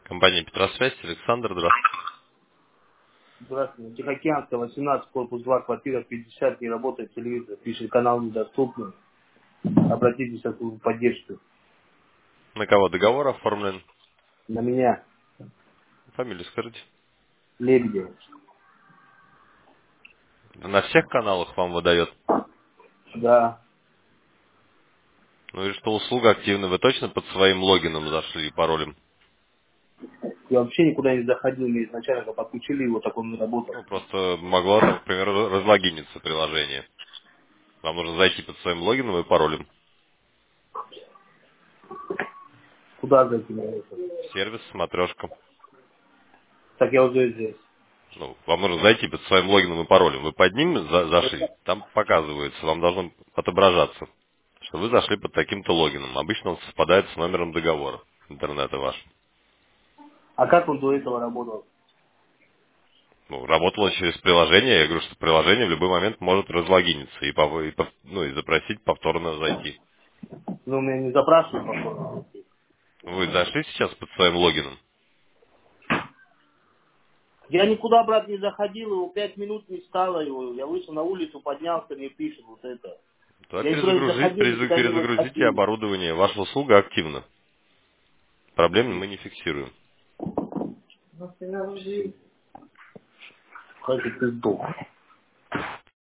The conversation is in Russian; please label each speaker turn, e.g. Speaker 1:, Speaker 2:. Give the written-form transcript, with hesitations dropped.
Speaker 1: Компания Петросвязь, Александр, здравствуйте.
Speaker 2: Здравствуйте. Тихоокеанская, 18, корпус 2, квартира 50, не работает телевизор. Пишет, канал недоступный. Обратитесь в службу поддержки.
Speaker 1: На кого договор оформлен?
Speaker 2: На меня,
Speaker 1: Фамилию скажите.
Speaker 2: Лебедев.
Speaker 1: На всех каналах вам выдает?
Speaker 2: Да.
Speaker 1: Ну и что услуга активна? Вы точно под своим логином зашли и паролем?
Speaker 2: Я вообще никуда не заходил, мне изначально как подключили его, так он не работал.
Speaker 1: Ну, просто могло там, к примеру, разлогиниться приложение. Вам нужно зайти под своим логином и паролем.
Speaker 2: Куда зайти на это?
Speaker 1: Сервис, смотрешка.
Speaker 2: Так я уже здесь.
Speaker 1: Ну, вам нужно зайти под своим логином и паролем. Вы под ним зашли, там показывается, вам должно отображаться, что вы зашли под таким-то логином. Обычно он совпадает с номером договора интернета вашего.
Speaker 2: А как он до этого работал?
Speaker 1: Ну, работало через приложение. Я говорю, что приложение в любой момент может разлогиниться и запросить повторно зайти.
Speaker 2: Ну, меня не запрашивают повторно.
Speaker 1: Вы зашли сейчас под своим логином,
Speaker 2: Я никуда, брат, не заходил, его 5 минут не стало его. Я вышел на улицу, поднялся, мне пишет вот это.
Speaker 1: то
Speaker 2: Я никуда не заходил, никуда не
Speaker 1: перезагрузите
Speaker 2: выходил.
Speaker 1: оборудование. Ваша услуга активна. Проблем мы не фиксируем.
Speaker 2: Как ты сдох.